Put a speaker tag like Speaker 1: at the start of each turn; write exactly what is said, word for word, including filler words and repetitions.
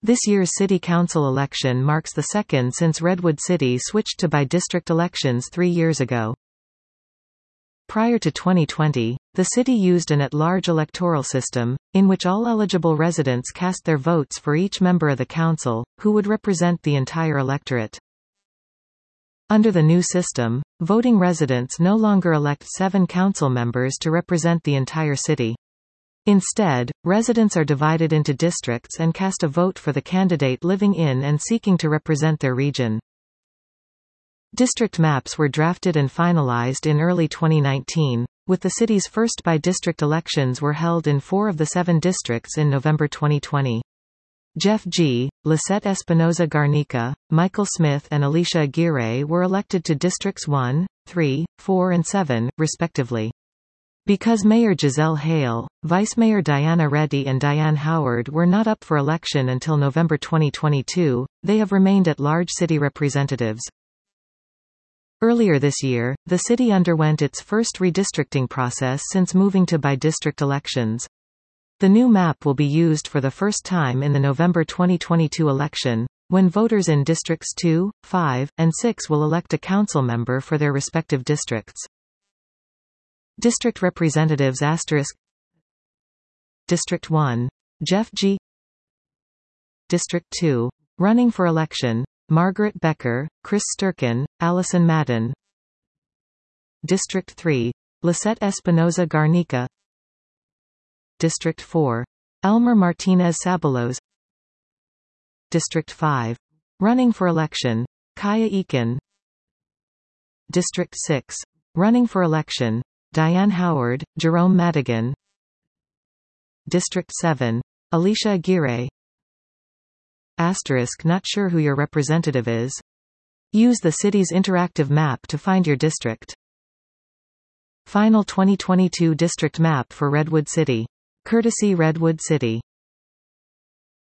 Speaker 1: This year's city council election marks the second since Redwood City switched to by-district elections three years ago. Prior to twenty twenty, the city used an at-large electoral system, in which all eligible residents cast their votes for each member of the council, who would represent the entire electorate. Under the new system, voting residents no longer elect seven council members to represent the entire city. Instead, residents are divided into districts and cast a vote for the candidate living in and seeking to represent their region. District maps were drafted and finalized in early twenty nineteen, with the city's first by-district elections were held in four of the seven districts in November twenty twenty. Jeff G., Lisette Espinoza Garnica, Michael Smith and Alicia Aguirre were elected to Districts one, three, four and seven, respectively. Because Mayor Giselle Hale, Vice Mayor Diana Reddy and Diane Howard were not up for election until November twenty twenty-two, they have remained at-large city representatives. Earlier this year, the city underwent its first redistricting process since moving to by-district elections. The new map will be used for the first time in the November twenty twenty-two election, when voters in Districts two, five, and six will elect a council member for their respective districts. District Representatives asterisk District one. Jeff G. District two. Running for election, Margaret Becker, Chris Sturkin, Allison Madden. District three. Lisette Espinoza Garnica. District four. Elmer Martinez Sabalos. District five. Running for election, Kaya Eakin. District six. Running for election, Diane Howard, Jerome Madigan. District seven. Alicia Aguirre. Asterisk not sure who your representative is? Use the city's interactive map to find your district. Final twenty twenty-two district map for Redwood City. Courtesy Redwood City.